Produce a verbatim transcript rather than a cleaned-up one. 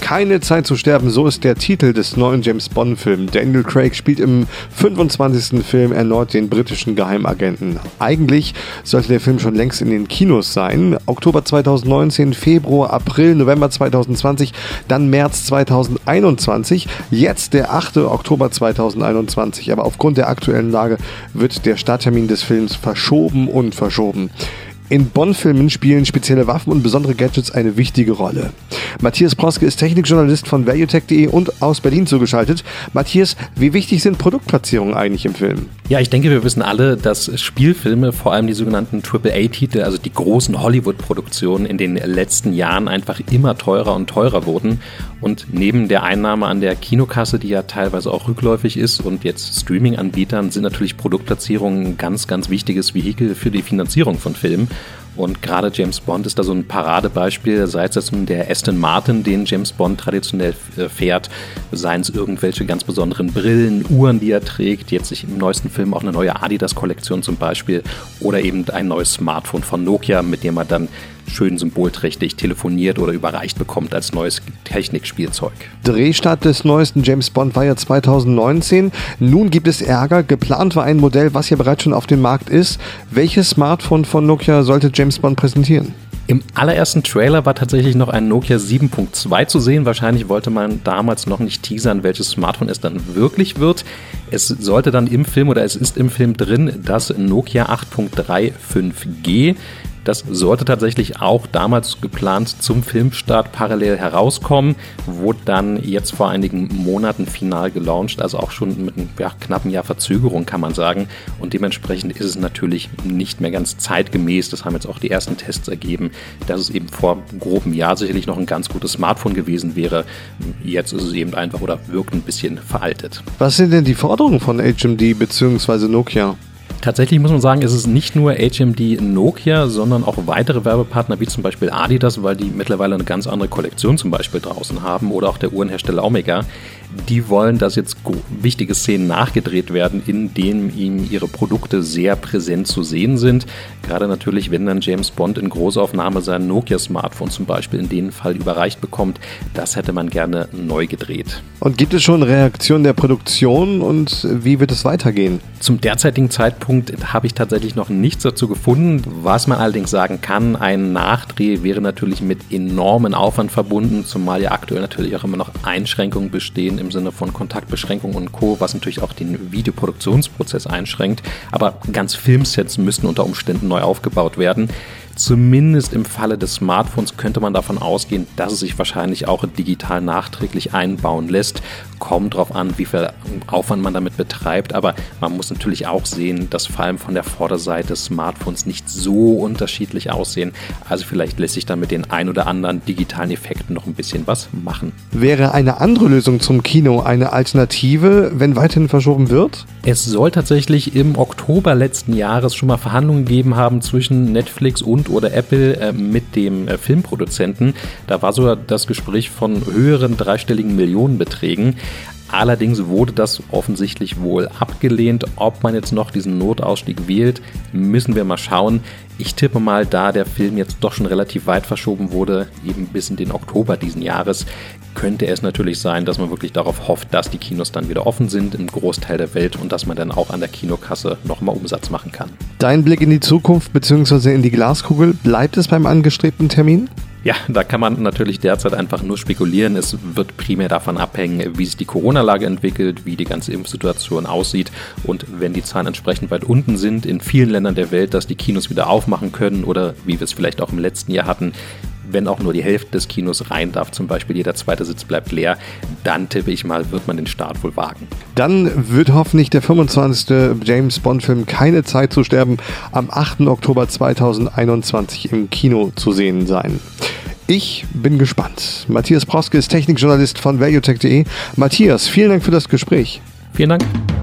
Keine Zeit zu sterben, so ist der Titel des neuen James-Bond-Films. Daniel Craig spielt im fünfundzwanzigsten Film erneut den britischen Geheimagenten. Eigentlich sollte der Film schon längst in den Kinos sein. Oktober zweitausendneunzehn, Februar, April, November zweitausendzwanzig, dann März zweitausendeinundzwanzig. Jetzt der achte Oktober zweitausendeinundzwanzig. Aber aufgrund der aktuellen Lage wird der Starttermin des Films verschoben und verschoben. In Bond-Filmen spielen spezielle Waffen und besondere Gadgets eine wichtige Rolle. Matthias Proske ist Technikjournalist von valuetech punkt de und aus Berlin zugeschaltet. Matthias, wie wichtig sind Produktplatzierungen eigentlich im Film? Ja, ich denke, wir wissen alle, dass Spielfilme, vor allem die sogenannten Triple A Titel, also die großen Hollywood-Produktionen, in den letzten Jahren einfach immer teurer und teurer wurden. Und neben der Einnahme an der Kinokasse, die ja teilweise auch rückläufig ist, und jetzt Streaming-Anbietern, sind natürlich Produktplatzierungen ein ganz, ganz wichtiges Vehikel für die Finanzierung von Filmen. Und gerade James Bond ist da so ein Paradebeispiel, sei es jetzt der Aston Martin, den James Bond traditionell fährt, seien es irgendwelche ganz besonderen Brillen, Uhren, die er trägt, jetzt sich im neuesten Film auch eine neue Adidas-Kollektion zum Beispiel, oder eben ein neues Smartphone von Nokia, mit dem er dann schön symbolträchtig telefoniert oder überreicht bekommt als neues Technikspielzeug. Drehstart des neuesten James Bond war ja zweitausendneunzehn. Nun gibt es Ärger. Geplant war ein Modell, was ja bereits schon auf dem Markt ist. Welches Smartphone von Nokia sollte James Bond präsentieren? Im allerersten Trailer war tatsächlich noch ein Nokia sieben Punkt zwei zu sehen. Wahrscheinlich wollte man damals noch nicht teasern, welches Smartphone es dann wirklich wird. Es sollte dann im Film oder es ist im Film drin das Nokia acht Punkt drei fünf G. Das sollte tatsächlich auch damals geplant zum Filmstart parallel herauskommen, wurde dann jetzt vor einigen Monaten final gelauncht, also auch schon mit einem ja, knappen Jahr Verzögerung, kann man sagen. Und dementsprechend ist es natürlich nicht mehr ganz zeitgemäß. Das haben jetzt auch die ersten Tests ergeben, dass es eben vor einem groben Jahr sicherlich noch ein ganz gutes Smartphone gewesen wäre. Jetzt ist es eben einfach oder wirkt ein bisschen veraltet. Was sind denn die Forderungen von H M D bzw. Nokia? Tatsächlich muss man sagen, ist es nicht nur H M D Nokia, sondern auch weitere Werbepartner wie zum Beispiel Adidas, weil die mittlerweile eine ganz andere Kollektion zum Beispiel draußen haben, oder auch der Uhrenhersteller Omega. Die wollen, dass jetzt wichtige Szenen nachgedreht werden, in denen ihnen ihre Produkte sehr präsent zu sehen sind. Gerade natürlich, wenn dann James Bond in Großaufnahme sein Nokia-Smartphone zum Beispiel in dem Fall überreicht bekommt, das hätte man gerne neu gedreht. Und gibt es schon Reaktionen der Produktion und wie wird es weitergehen? Zum derzeitigen Zeitpunkt habe ich tatsächlich noch nichts dazu gefunden. Was man allerdings sagen kann, ein Nachdreh wäre natürlich mit enormen Aufwand verbunden, zumal ja aktuell natürlich auch immer noch Einschränkungen bestehen im Sinne von Kontaktbeschränkungen und Co., was natürlich auch den Videoproduktionsprozess einschränkt. Aber ganz Filmsets müssten unter Umständen neu aufgebaut werden. Zumindest im Falle des Smartphones könnte man davon ausgehen, dass es sich wahrscheinlich auch digital nachträglich einbauen lässt. Kommt drauf an, wie viel Aufwand man damit betreibt, aber man muss natürlich auch sehen, dass vor allem von der Vorderseite des Smartphones nicht so unterschiedlich aussehen. Also vielleicht lässt sich da mit den ein oder anderen digitalen Effekten noch ein bisschen was machen. Wäre eine andere Lösung zum Kino eine Alternative, wenn weiterhin verschoben wird? Es soll tatsächlich im Oktober letzten Jahres schon mal Verhandlungen gegeben haben zwischen Netflix und oder Apple äh, mit dem äh, Filmproduzenten. Da war sogar das Gespräch von höheren dreistelligen Millionenbeträgen. Allerdings wurde das offensichtlich wohl abgelehnt. Ob man jetzt noch diesen Notausstieg wählt, müssen wir mal schauen. Ich tippe mal, da der Film jetzt doch schon relativ weit verschoben wurde, eben bis in den Oktober diesen Jahres, könnte es natürlich sein, dass man wirklich darauf hofft, dass die Kinos dann wieder offen sind im Großteil der Welt und dass man dann auch an der Kinokasse nochmal Umsatz machen kann. Dein Blick in die Zukunft bzw. in die Glaskugel, bleibt es beim angestrebten Termin? Ja, da kann man natürlich derzeit einfach nur spekulieren. Es wird primär davon abhängen, wie sich die Corona-Lage entwickelt, wie die ganze Impfsituation aussieht. Und wenn die Zahlen entsprechend weit unten sind in vielen Ländern der Welt, dass die Kinos wieder aufmachen können oder wie wir es vielleicht auch im letzten Jahr hatten, wenn auch nur die Hälfte des Kinos rein darf, zum Beispiel jeder zweite Sitz bleibt leer, dann tippe ich mal, wird man den Start wohl wagen. Dann wird hoffentlich der fünfundzwanzigste James-Bond-Film Keine Zeit zu sterben am achten Oktober zweitausendeinundzwanzig im Kino zu sehen sein. Ich bin gespannt. Matthias Proske ist Technikjournalist von valuetech punkt de. Matthias, vielen Dank für das Gespräch. Vielen Dank.